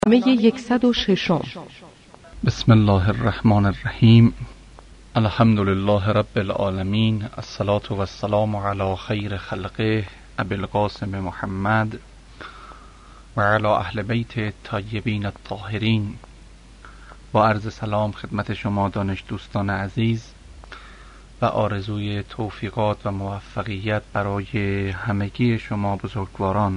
برنامه 106. بسم الله الرحمن الرحیم. الحمد لله رب العالمین، الصلاة و السلام علی خیر خلقه ابی القاسم محمد و علی اهل بیت الطیبین الطاهرین. با عرض سلام خدمت شما دانش دوستان عزیز و آرزوی توفیقات و موفقیت برای همگی شما بزرگواران.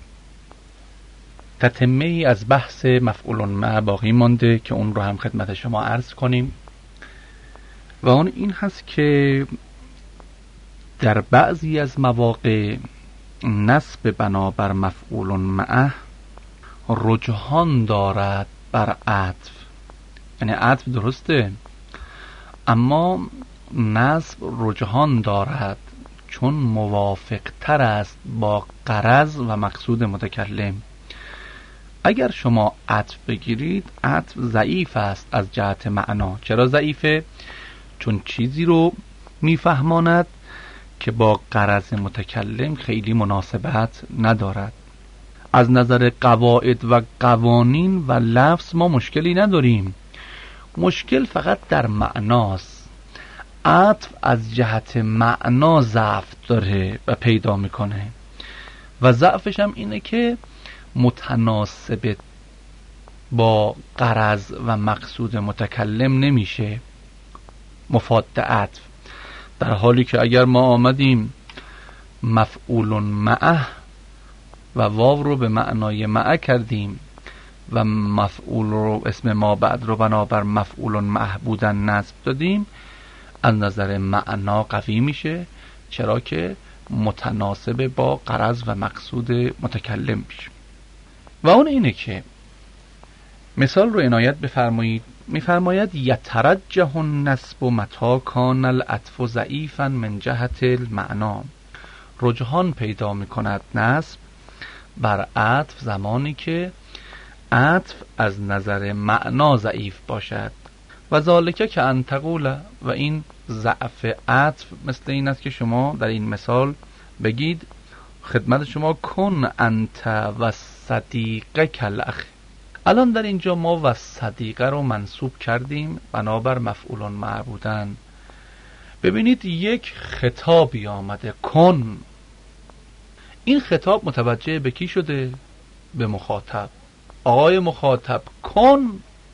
تتمه ای از بحث مفعول مع باقی مانده که اون رو هم خدمت شما عرض کنیم و اون این هست که در بعضی از مواقع نصب بنابر مفعول معه رجحان دارد بر عطف، یعنی عطف درسته اما نصب رجحان دارد چون موافق تر است با غرض و مقصود متکلم. اگر شما عطف بگیرید، عطف ضعیف است از جهت معنا. چرا ضعیفه؟ چون چیزی رو میفهماند که با غرض متکلم خیلی مناسبت ندارد. از نظر قواعد و قوانین و لفظ ما مشکلی نداریم، مشکل فقط در معناست. عطف از جهت معنا ضعف داره و پیدا میکنه و ضعفش هم اینه که متناسب با غرض و مقصود متکلم نمیشه مفاد عطف. در حالی که اگر ما آمدیم مفعول معه و واو رو به معنای معه کردیم و مفعول رو اسم ما بعد رو بنابر مفعول معه بودن نصب دادیم، از نظر معنا قوی میشه، چرا که متناسب با غرض و مقصود متکلم میشه. و اون اینه که مثال رو عنایت بفرمایید. میفرماید یترجح النصب متی کان العطف ضعیفا من جهت المعنا. رجحان پیدا میکند نصب بر عطف زمانی که عطف از نظر معنا ضعیف باشد. و ذالک که ان تقول، و این ضعف عطف مثل این است که شما در این مثال بگید خدمت شما کن انت و صدیقک الاخ. الان در اینجا ما و صدیقه رو منصوب کردیم بنابر مفعول معه بودن. ببینید یک خطابی آمده کن. این خطاب متوجه به کی شده؟ به مخاطب. آقای مخاطب کن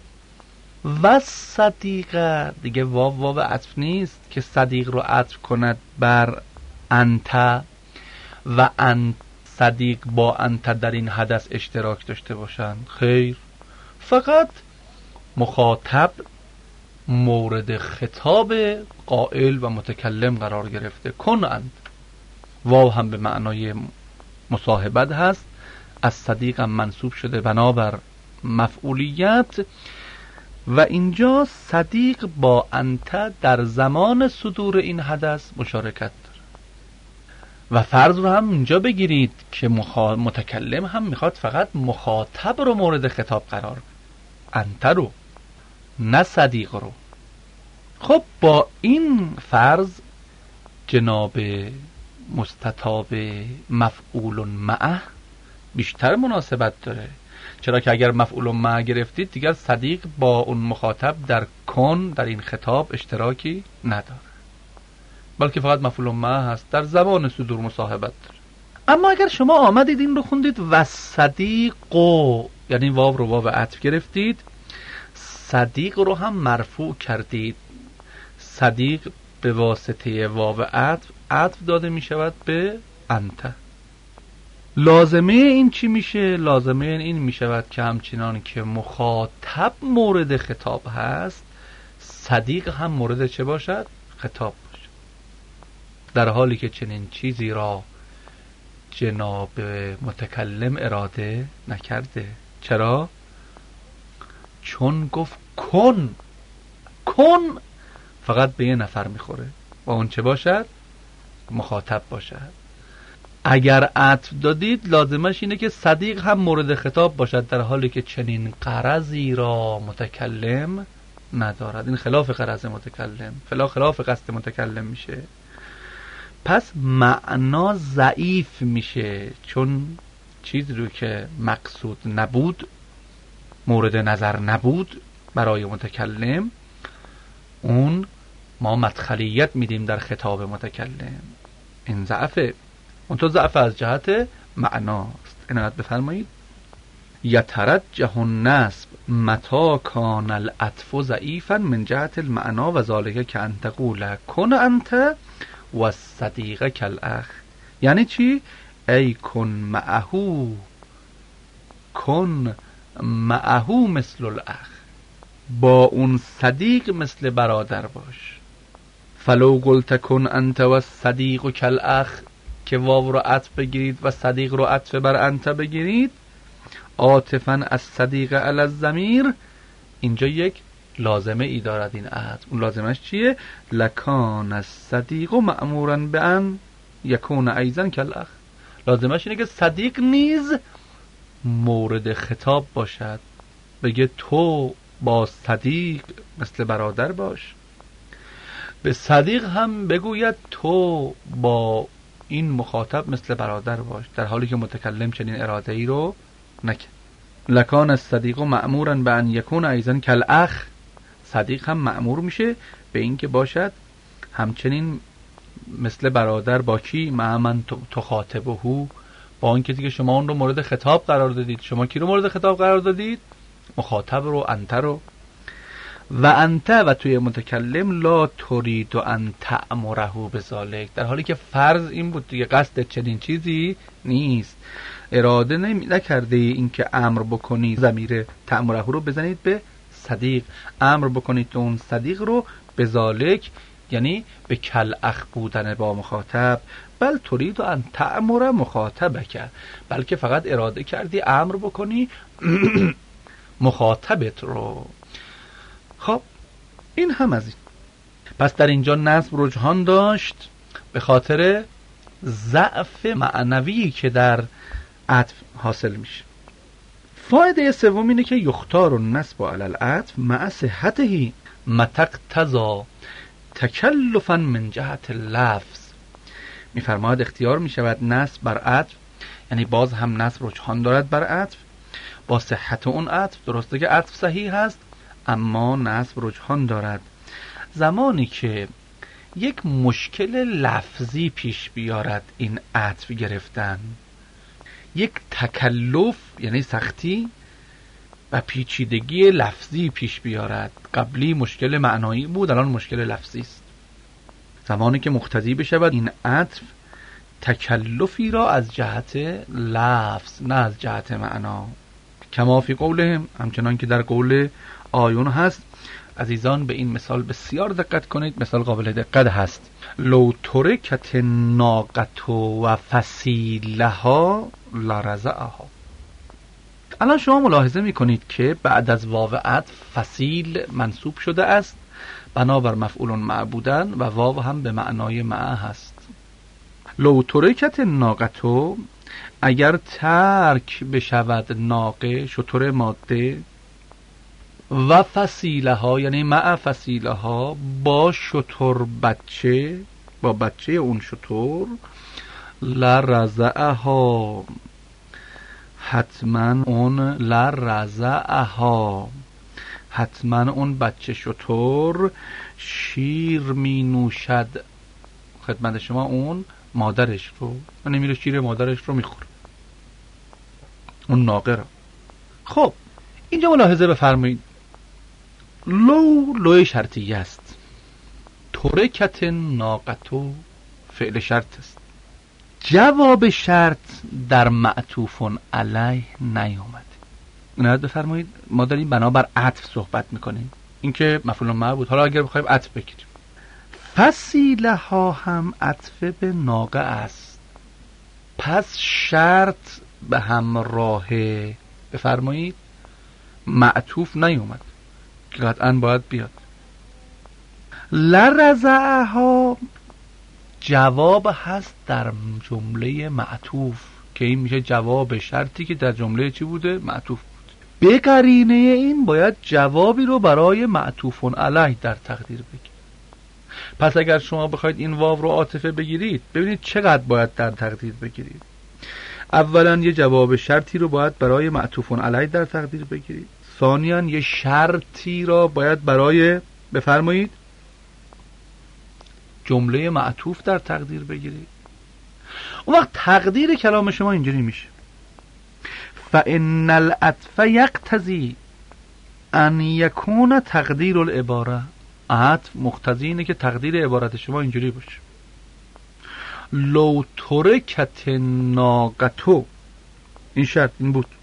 و صدیقه، دیگه واو عطف نیست که صدیق رو عطف کند بر انت و انت صدیق با انت در این حدث اشتراک داشته باشند. خیر، فقط مخاطب مورد خطاب قائل و متکلم قرار گرفته. کن انت، واو هم به معنای مصاحبت هست، از صدیق هم منصوب شده بنابر مفعولیت و اینجا صدیق با انت در زمان صدور این حدث مشارکت. و فرض رو هم اینجا بگیرید که متکلم هم میخواد فقط مخاطب رو مورد خطاب قرار بده، انت رو نه صدیق رو. خب با این فرض جناب مستطاب مفعول معه بیشتر مناسبت داره. چرا که اگر مفعول معه گرفتید دیگر صدیق با اون مخاطب در کن در این خطاب اشتراکی نداره، بلکه فقط مفعول معه هست، در زمان صدور مصاحبت داره. اما اگر شما آمدید این رو خوندید و صدیقو، یعنی واو رو واو عطف گرفتید، صدیق رو هم مرفوع کردید، صدیق به واسطه واو عطف داده می شود به انت. لازمه این چی میشه؟ لازمه این می شود که همچنان که مخاطب مورد خطاب هست، صدیق هم مورد چه باشد؟ خطاب. در حالی که چنین چیزی را جناب متکلم اراده نکرده. چرا؟ چون گفت کن فقط به یه نفر میخوره و اون چه باشد؟ مخاطب باشد. اگر عطف دادید لازمش اینه که صدیق هم مورد خطاب باشد، در حالی که چنین غرضی را متکلم ندارد. این خلاف غرض متکلم، خلاف قصد متکلم میشه. پس معنا ضعیف میشه چون چیزی رو که مقصود نبود مورد نظر نبود برای متکلم، اون ما مدخلیت میدیم در خطاب متکلم. این ضعفه، اون تو ضعف از جهت معناست. عنایت بفرمایید. یترجح النسب متى کان العطف ضعیفا من جهت المعنا و ذلك کأن تقول کن انت و الصدیق کالاخ. یعنی چی؟ ای کن معه مثل الاخ، با اون صدیق مثل برادر باش. فلو قلت کن انت و الصدیق کالاخ، که واو رو عطف بگیرید و صدیق رو عطف بر انت بگیرید، عاطفاً از صدیق علی الضمیر، اینجا یک لازمه ای دارد این عطف. اون لازمش چیه؟ لکان الصدیق مأمورا بان یکون ایضا کالاخ. لازمش اینه که صدیق نیز مورد خطاب باشد، بگه تو با صدیق مثل برادر باش. به صدیق هم بگوید تو با این مخاطب مثل برادر باش، در حالی که متکلم چنین اراده ای رو نکرد. لکان الصدیق مأمورا بان یکون ایضا کالاخ، صدیق هم مأمور میشه به این که باشد همچنین مثل برادر. با کی؟ مع من تخاطبه، با اون کسی که شما اون رو مورد خطاب قرار دادید. شما کی رو مورد خطاب قرار دادید؟ مخاطب رو، انت رو. و انت و توی متکلم لا ترید ان تأمره بذالک، در حالی که فرض این بود دیگه، قصد چنین چیزی نیست، اراده نکرده این که امر بکنید ضمیر تأمره رو بزنید به صدیق، امر بکنید اون صدیق رو بذالک، یعنی به کالاخ بودن با مخاطب. بل ترید ان تأمر مخاطبک، بلکه فقط اراده کردی امر بکنی مخاطبت رو. خب این هم از این. پس در اینجا نصب رجحان داشت به خاطر ضعف معنوی که در عطف حاصل میشه. فایده سوم اینه که یختار النصب علی العطف مع صحته متى اقتضی تکلفا من جهت اللفظ. میفرماید اختیار میشود نصب بر عطف، یعنی باز هم نصب رجحان دارد بر عطف با صحت اون عطف. درسته که عطف صحیح هست اما نصب رجحان دارد زمانی که یک مشکل لفظی پیش بیارد این عطف گرفتن، یک تکلف یعنی سختی و پیچیدگی لفظی پیش بیارد. قبلی مشکل معنایی بود، الان مشکل لفظی است. زمانی که مقتضی بشود این عطف تکلفی را از جهت لفظ نه از جهت معنا، کما فی قولهم، همچنان که در قول آیون هست. عزیزان به این مثال بسیار دقت کنید، مثال قابل دقت هست. لو ترکت ناقت و فصیلها لرزعها. الان شما ملاحظه میکنید که بعد از واو عطف فصیل منصوب شده است بنابر مفعول معبودن و واو هم به معنای معه هست. لو ترکت ناقتو، اگر ترک بشود ناقه شتر ماده، و فصیله ها یعنی مع فصیله ها با شتر بچه، با بچه اون شتر، لرزعها، حتما اون لرزعها، حتما اون بچه شتر شیر می نوشد خدمت شما اون مادرش رو، یعنی میره شیر مادرش رو میخوره اون ناقه رو. خب اینجا ملاحظه بفرمایید، لو شرطیه است، ترکت ناقتو فعل شرط است، جواب شرط در معطوف علیه نیامد. اینو بفرمایید، ما داریم بنابر عطف صحبت میکنیم، این که مفعول معبود. حالا اگر بخوایم عطف بگیریم، فصیله ها هم عطف به ناقه است، پس شرط به همراه بفرمایید معطوف نیومد که قطعا باید بیاد. لرزعها جواب هست در جمله معطوف که این میشه جواب شرطی که در جمله چی بوده؟ معطوف بود. به قرینه این باید جوابی رو برای معطوف علیه در تقدیر بگیرید. پس اگر شما بخواید این واو رو عاطفه بگیرید، ببینید چقدر باید در تقدیر بگیرید. اولا یه جواب شرطی رو باید برای معطوف علیه در تقدیر بگیرید، ثانیاً یه شرطی را باید برای بفرمایید جمله معطوف در تقدیر بگیرید. اون وقت تقدیر کلام شما اینجوری میشه: فإن العطف یقتضی ان یکون تقدیر العباره. عطف مقتضی اینه که تقدیر عبارت شما اینجوری باشه: لو ترکت ناقتو، این شرط این بود،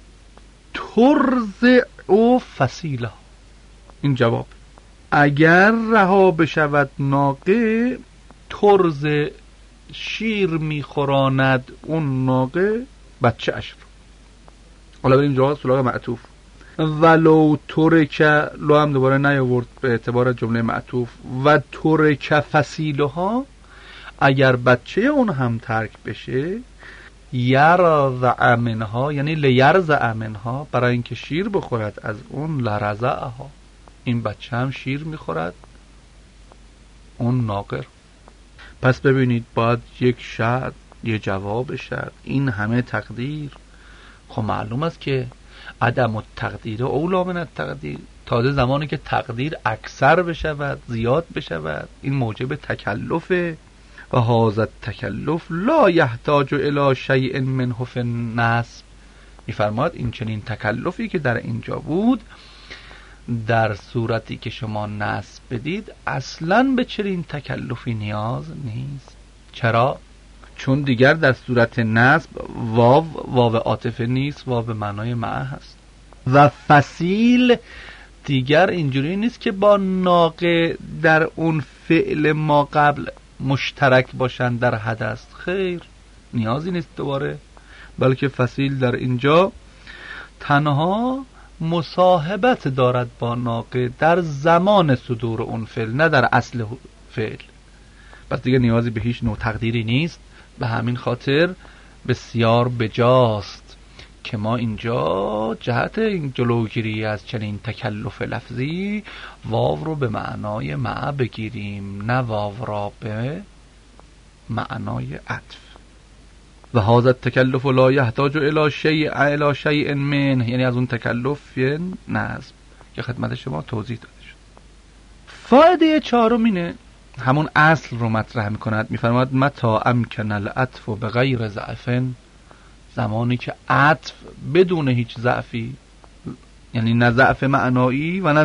ترزع فصیلها، این جواب، اگر رها بشود ناقه، ترزع شیر میخوراند اون ناقه بچه اش رو. حالا بریم جواب سراغ معطوف. ولو ترک، لو هم دوباره نیاورد به اعتبار جمله معطوف. و ترک فصیلها، اگر بچه اون هم ترک بشه، یرضع منها، یعنی لیرضع منها، برای اینکه شیر بخورد از اون، لرضعها، این بچه هم شیر میخورد اون ناقه. پس ببینید باید یک شرط، یه جواب شرط، این همه تقدیر. خب معلوم است که عدم التقدیر اولا من التقدیر. تازه زمانی که تقدیر اکثر بشود، زیاد بشود، این موجب تکلفه. و هذا التکلف لا یحتاج الی شیء منه فی النصب. میفرماد این چنین تکلفی که در اینجا بود، در صورتی که شما نصب بدید اصلاً به چنین تکلفی نیاز نیست. چرا؟ چون دیگر در صورت نصب واو عاطفه نیست، واو به معنای مع هست. و فصیل دیگر اینجوری نیست که با ناقه در اون فعل ما قبل مشترک باشن در حدث، خیر، نیازی نیست دوباره، بلکه فصیل در اینجا تنها مصاحبت دارد با ناقه در زمان صدور اون فعل، نه در اصل فعل. پس دیگه نیازی به هیچ نوع تقدیری نیست. به همین خاطر بسیار بجاست که ما اینجا جهت این جلوگیری از چنین تکلف لفظی واو رو به معنای مع بگیریم، نه واو را به معنای عطف. و هذا التکلف لا یحتاج الی شیء منه، یعنی از اون تکلف نصب که خدمت شما توضیح داده شد. فایده چهارم اینه، همون اصل رو مطرح میکند. میفرماد متا امکن العطف بغیر ضعف، زمانی که عطف بدون هیچ ضعفی، یعنی نه ضعف معنایی و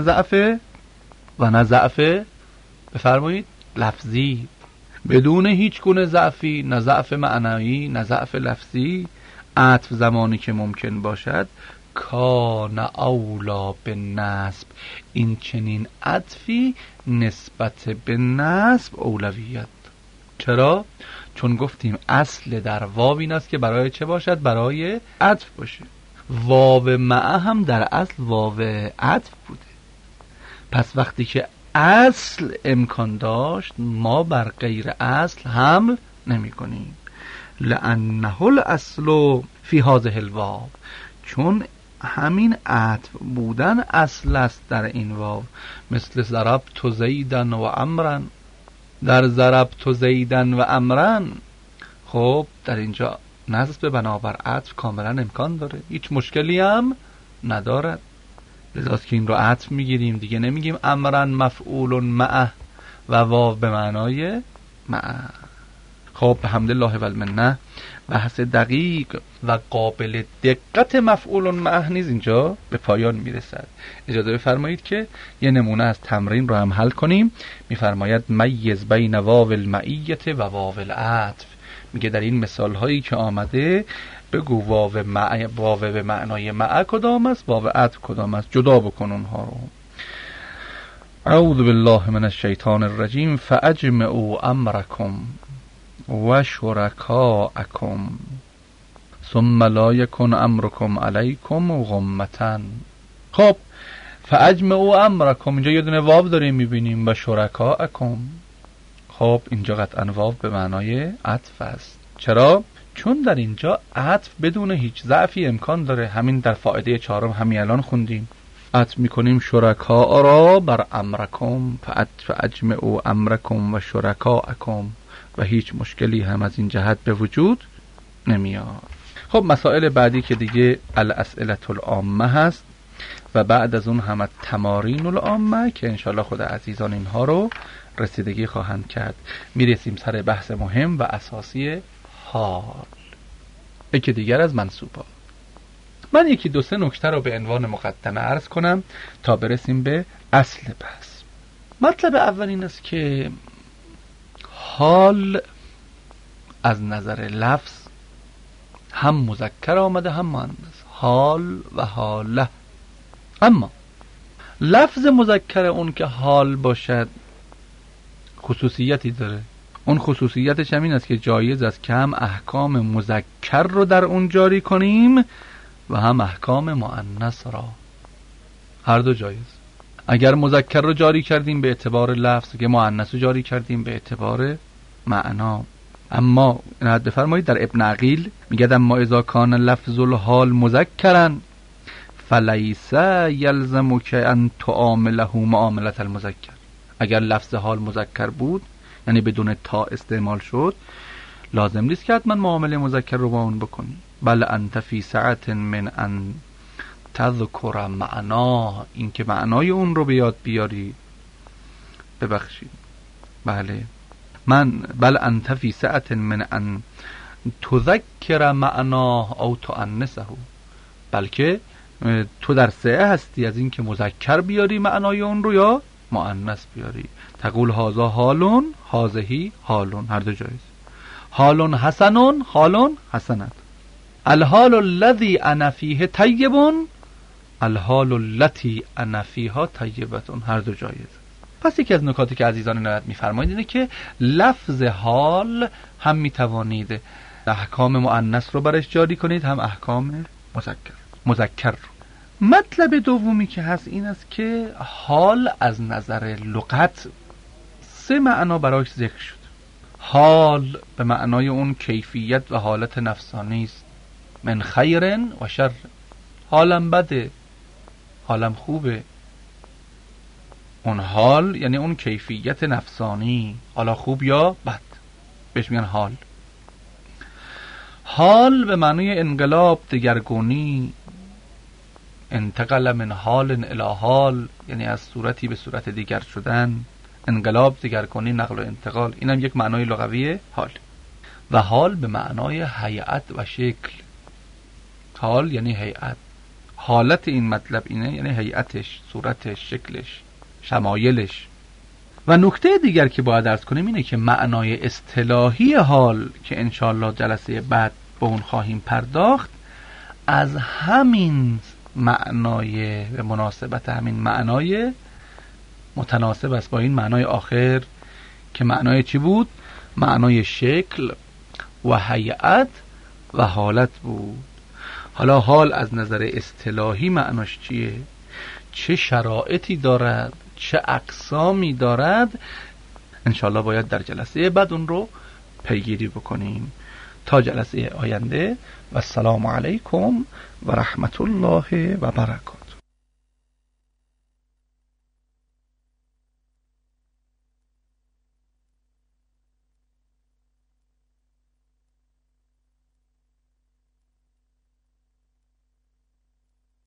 نه ضعف بفرمایید لفظی، بدون هیچ گونه ضعفی، نه ضعف معنایی نه ضعف لفظی، عطف زمانی که ممکن باشد، کان اولا به نصب، این چنین عطفی نسبت به نصب اولویت. چرا؟ چون گفتیم اصل در واو این است که برای چه باشد؟ برای عطف باشه. واو مع هم در اصل واو عطف بوده. پس وقتی که اصل امکان داشت، ما بر غیر اصل حمل نمی کنیم. لأنه الاصل فی هذه الواو، چون همین عطف بودن اصل است در این واو. مثل ضربت زیدن و امرن، در ضربت زیدن و امرن، خب در اینجا نصب بنابر عطف کاملا امکان داره، هیچ مشکلی هم ندارد. لذاست که این رو عطف میگیریم دیگه، نمیگیم امرن مفعول معه و واو به معنای معه. خب الحمدلله و المنه، بحث دقیق و قابل دقت مفعول معه نیز اینجا به پایان میرسد. اجازه بفرمایید که یه نمونه از تمرین رو هم حل کنیم. میفرماید میز بین واو المعیت و واو العطف. میگه در این مثال هایی که آمده بگو واو به معنای معه کدام است، واو عطف کدام است، جدا بکن اونها رو. اعوذ بالله من الشیطان الرجیم. فاجمعوا امرکم و شرکاءکم ثم لا یکن امرکم علیکم غمة. خب فاجمعوا امرکم، اینجا یه دونه واو داریم میبینیم، و شرکاءکم. خب اینجا قطعا واو به معنای عطف است. چرا؟ چون در اینجا عطف بدون هیچ ضعفی امکان داره. همین در فائده چهارم همین الان خوندیم، عطف میکنیم شرکا را بر امرکم، فاجمعوا امرکم و شرکاءکم، و هیچ مشکلی هم از این جهت به وجود نمیاد. خب مسائل بعدی که دیگه الاسئله العامه هست، و بعد از اون هم تمارین العامه که انشالله خود عزیزان اینها رو رسیدگی خواهند کرد. میرسیم سر بحث مهم و اساسی حال، یکی دیگر از منصوبات. من یکی دو سه نکته رو به عنوان مقدمه عرض کنم تا برسیم به اصل بحث. مطلب اول این است که حال از نظر لفظ هم مذکر آمده هم مؤنث، حال و حاله. اما لفظ مذکر اون که حال باشد خصوصیتی داره. اون خصوصیتش هم این است که جایز است که هم احکام مذکر رو در اون جاری کنیم و هم احکام مؤنث را، هر دو جایز. اگر مذکر رو جاری کردیم به اعتبار لفظ، که مؤنث رو جاری کردیم به اعتبار معنا. اما بفرمایید در ابن عقیل میگه اما اذا کان لفظ الحال مذکرا فلیس یلزمک ان تعامله معامله المذکر. اگر لفظ حال مذکر بود، یعنی بدون تا استعمال شد، لازم نیست که حتما معامله مذکر رو با اون بکنی. بل انت فی سعت من ان تذکر معنا، این که معنای اون رو به یاد بیاری. ببخشید، بله، بل انت فی سعت من ان تذکر معناه او تؤنثه، بلکه تو در سعه هستی از این که مذکر بیاری معنای اون رو یا مؤنث بیاری. تقول هذا حالون هذهی حالون، هر دو جایز. حالون حسنون حالون حسنت. الحال الذی انا فیه طیبون الحال التي انا فیها طیبتون، هر دو جایز. پس یکی از نکاتی که عزیزان عنایت می‌فرمایید اینه که لفظ حال هم میتوانید احکام مؤنث رو برش جاری کنید، هم احکام مذکر رو. مطلب دومی که هست این است که حال از نظر لغت سه معنا براش ذکر شد. حال به معنای اون کیفیت و حالت نفسانی است، من خیر و شر. حالم بده، حالم خوبه. اون حال یعنی اون کیفیت نفسانی، حالا خوب یا بد، بهش میگن حال. حال به معنای انقلاب، دگرگونی، انتقل من حال الی حال، یعنی از صورتی به صورت دیگر شدن، انقلاب، دگرگونی، نقل و انتقال. اینم یک معنای لغوی حال. و حال به معنای هیئت و شکل. حال یعنی هیئت. حالت این مطلب اینه، یعنی هیئتش، صورتش، شکلش، شمایلش. و نکته دیگر که باید عرض کنیم اینه که معنای اصطلاحی حال که انشاءالله جلسه بعد به اون خواهیم پرداخت، از همین معنای به مناسبت همین معنای متناسب است با این معنای آخر که معنای چی بود؟ معنای شکل و هیئت و حالت بود. حالا حال از نظر اصطلاحی معناش چیه؟ چه شرایطی دارد؟ چه اقسامی دارد؟ انشاءالله باید در جلسه بعد اون رو پیگیری بکنیم. تا جلسه آینده و السلام علیکم و رحمت الله و برکاته.